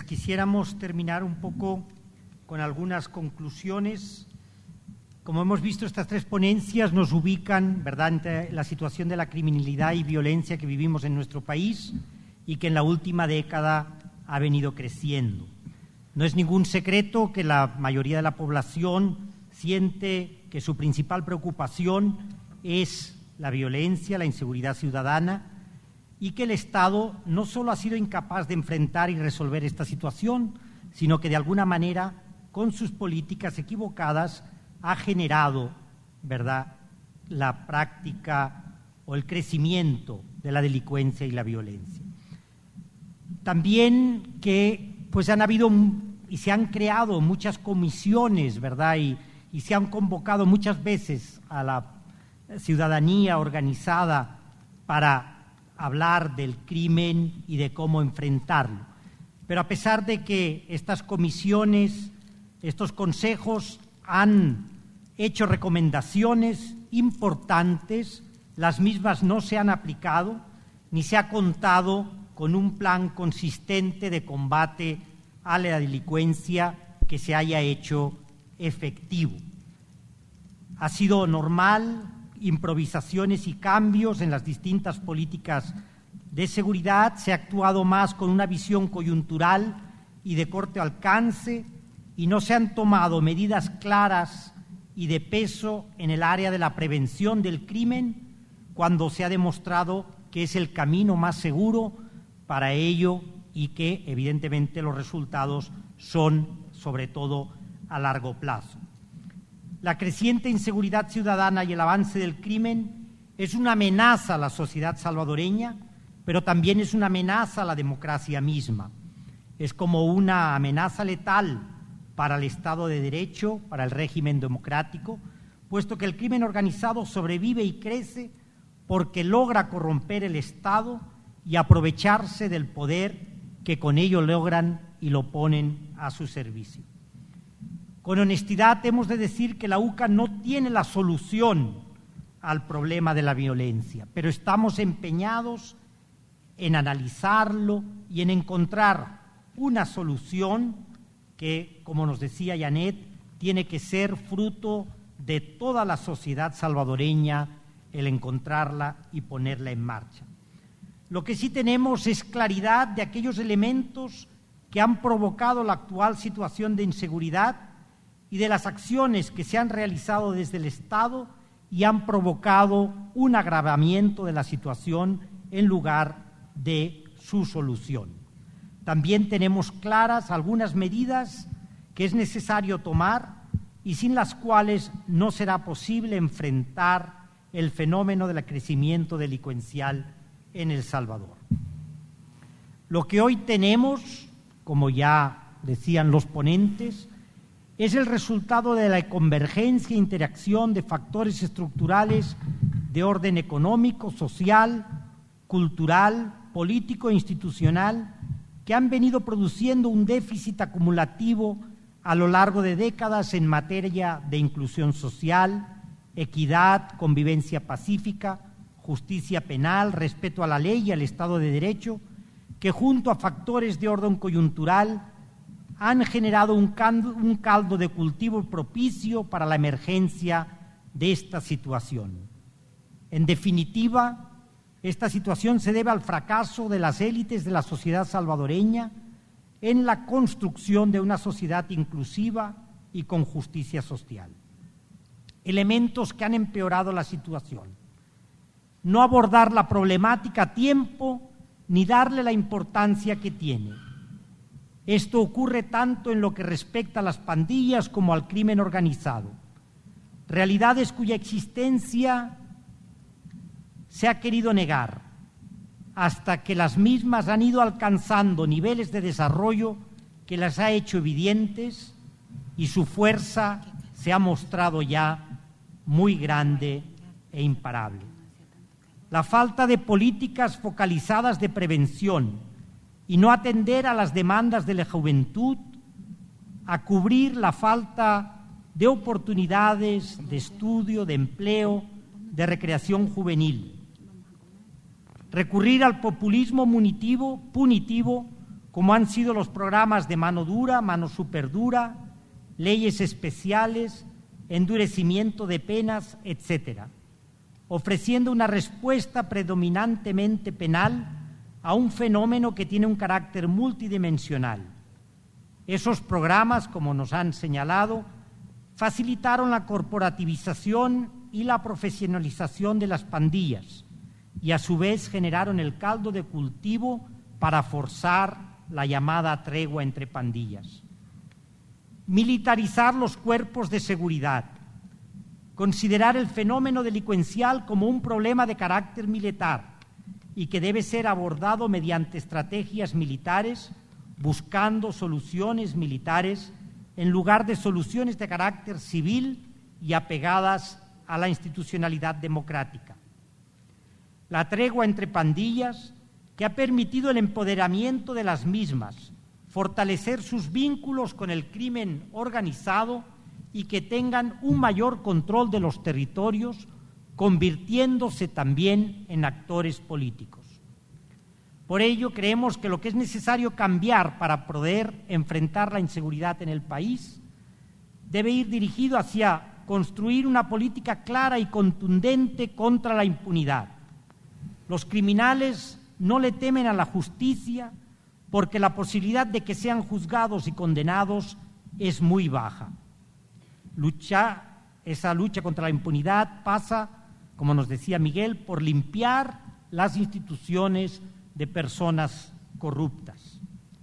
quisiéramos terminar un poco con algunas conclusiones. Como hemos visto, estas tres ponencias nos ubican, ¿verdad?, ante la situación de la criminalidad y violencia que vivimos en nuestro país y que en la última década ha venido creciendo. No es ningún secreto que la mayoría de la población siente que su principal preocupación es la violencia, la inseguridad ciudadana, y que el Estado no solo ha sido incapaz de enfrentar y resolver esta situación, sino que de alguna manera, con sus políticas equivocadas, ha generado, ¿verdad?, la práctica o el crecimiento de la delincuencia y la violencia. También que pues han habido y se han creado muchas comisiones, ¿verdad?, y se han convocado muchas veces a la ciudadanía organizada para hablar del crimen y de cómo enfrentarlo. Pero a pesar de que estas comisiones, estos consejos han hecho recomendaciones importantes, las mismas no se han aplicado, ni se ha contado con un plan consistente de combate a la delincuencia que se haya hecho efectivo. Ha sido normal improvisaciones y cambios en las distintas políticas de seguridad, se ha actuado más con una visión coyuntural y de corto alcance y no se han tomado medidas claras y de peso en el área de la prevención del crimen cuando se ha demostrado que es el camino más seguro para ello y que evidentemente los resultados son sobre todo a largo plazo. La creciente inseguridad ciudadana y el avance del crimen es una amenaza a la sociedad salvadoreña, pero también es una amenaza a la democracia misma. Es como una amenaza letal para el Estado de Derecho, para el régimen democrático, puesto que el crimen organizado sobrevive y crece porque logra corromper el Estado y aprovecharse del poder que con ello logran y lo ponen a su servicio. Con honestidad hemos de decir que la UCA no tiene la solución al problema de la violencia, pero estamos empeñados en analizarlo y en encontrar una solución que, como nos decía Janet, tiene que ser fruto de toda la sociedad salvadoreña el encontrarla y ponerla en marcha. Lo que sí tenemos es claridad de aquellos elementos que han provocado la actual situación de inseguridad y de las acciones que se han realizado desde el Estado y han provocado un agravamiento de la situación en lugar de su solución. También tenemos claras algunas medidas que es necesario tomar y sin las cuales no será posible enfrentar el fenómeno del crecimiento delincuencial en El Salvador. Lo que hoy tenemos, como ya decían los ponentes, es el resultado de la convergencia e interacción de factores estructurales de orden económico, social, cultural, político e institucional que han venido produciendo un déficit acumulativo a lo largo de décadas en materia de inclusión social, equidad, convivencia pacífica, justicia penal, respeto a la ley y al Estado de Derecho, que junto a factores de orden coyuntural han generado un caldo de cultivo propicio para la emergencia de esta situación. En definitiva, esta situación se debe al fracaso de las élites de la sociedad salvadoreña en la construcción de una sociedad inclusiva y con justicia social. Elementos que han empeorado la situación. No abordar la problemática a tiempo ni darle la importancia que tiene. Esto ocurre tanto en lo que respecta a las pandillas como al crimen organizado, realidades cuya existencia se ha querido negar hasta que las mismas han ido alcanzando niveles de desarrollo que las ha hecho evidentes y su fuerza se ha mostrado ya muy grande e imparable. La falta de políticas focalizadas de prevención y no atender a las demandas de la juventud, a cubrir la falta de oportunidades de estudio, de empleo, de recreación juvenil. Recurrir al populismo punitivo como han sido los programas de mano dura, mano superdura, leyes especiales, endurecimiento de penas, etcétera, ofreciendo una respuesta predominantemente penal a un fenómeno que tiene un carácter multidimensional. Esos programas, como nos han señalado, facilitaron la corporativización y la profesionalización de las pandillas y a su vez generaron el caldo de cultivo para forzar la llamada tregua entre pandillas. Militarizar los cuerpos de seguridad, considerar el fenómeno delincuencial como un problema de carácter militar y que debe ser abordado mediante estrategias militares, buscando soluciones militares en lugar de soluciones de carácter civil y apegadas a la institucionalidad democrática. La tregua entre pandillas, que ha permitido el empoderamiento de las mismas, fortalecer sus vínculos con el crimen organizado y que tengan un mayor control de los territorios, convirtiéndose también en actores políticos. Por ello, creemos que lo que es necesario cambiar para poder enfrentar la inseguridad en el país debe ir dirigido hacia construir una política clara y contundente contra la impunidad. Los criminales no le temen a la justicia porque la posibilidad de que sean juzgados y condenados es muy baja. Esa lucha contra la impunidad pasa, como nos decía Miguel, por limpiar las instituciones de personas corruptas.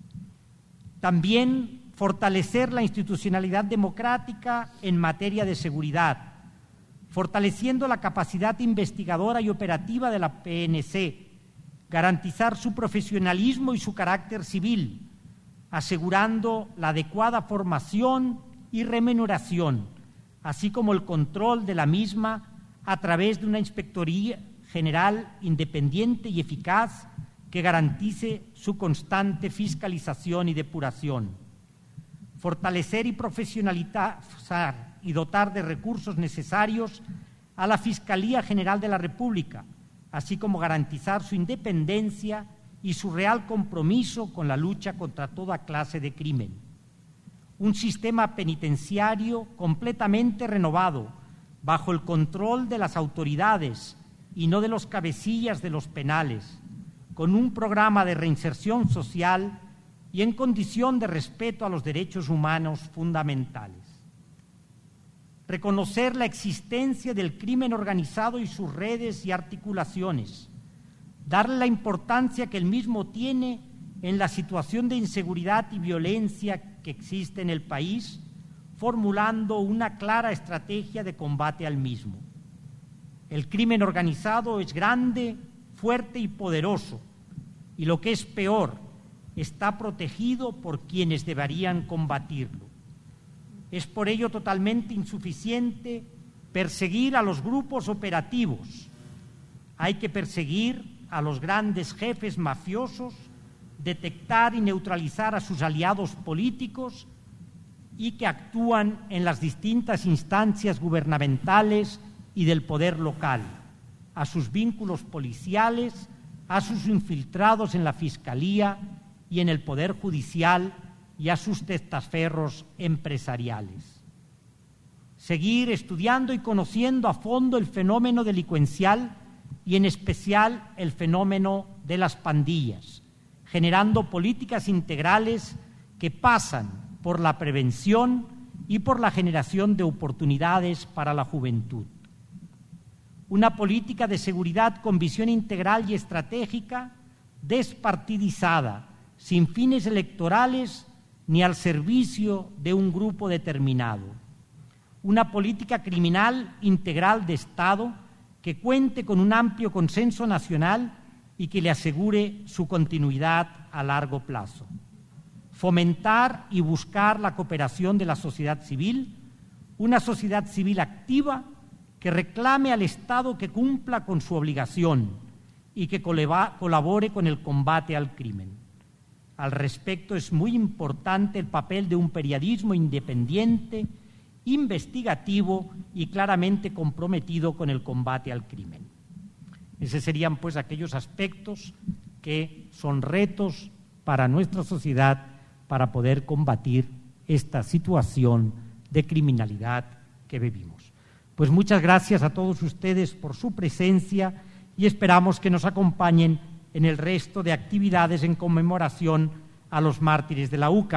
También fortalecer la institucionalidad democrática en materia de seguridad, fortaleciendo la capacidad investigadora y operativa de la PNC, garantizar su profesionalismo y su carácter civil, asegurando la adecuada formación y remuneración, así como el control de la misma a través de una Inspectoría General independiente y eficaz que garantice su constante fiscalización y depuración. Fortalecer y profesionalizar y dotar de recursos necesarios a la Fiscalía General de la República, así como garantizar su independencia y su real compromiso con la lucha contra toda clase de crimen. Un sistema penitenciario completamente renovado, bajo el control de las autoridades y no de los cabecillas de los penales, con un programa de reinserción social y en condición de respeto a los derechos humanos fundamentales. Reconocer la existencia del crimen organizado y sus redes y articulaciones, darle la importancia que el mismo tiene en la situación de inseguridad y violencia que existe en el país, formulando una clara estrategia de combate al mismo. El crimen organizado es grande, fuerte y poderoso, y lo que es peor, está protegido por quienes deberían combatirlo. Es por ello totalmente insuficiente perseguir a los grupos operativos. Hay que perseguir a los grandes jefes mafiosos, detectar y neutralizar a sus aliados políticos y que actúan en las distintas instancias gubernamentales y del poder local, a sus vínculos policiales, a sus infiltrados en la Fiscalía y en el Poder Judicial y a sus testaferros empresariales. Seguir estudiando y conociendo a fondo el fenómeno delincuencial y en especial el fenómeno de las pandillas, generando políticas integrales que pasan por la prevención y por la generación de oportunidades para la juventud. Una política de seguridad con visión integral y estratégica, despartidizada, sin fines electorales ni al servicio de un grupo determinado. Una política criminal integral de Estado que cuente con un amplio consenso nacional y que le asegure su continuidad a largo plazo. Fomentar y buscar la cooperación de la sociedad civil, una sociedad civil activa que reclame al Estado que cumpla con su obligación y que colabore con el combate al crimen. Al respecto, es muy importante el papel de un periodismo independiente, investigativo y claramente comprometido con el combate al crimen. Esos serían, pues, aquellos aspectos que son retos para nuestra sociedad para poder combatir esta situación de criminalidad que vivimos. Pues muchas gracias a todos ustedes por su presencia y esperamos que nos acompañen en el resto de actividades en conmemoración a los mártires de la UCA.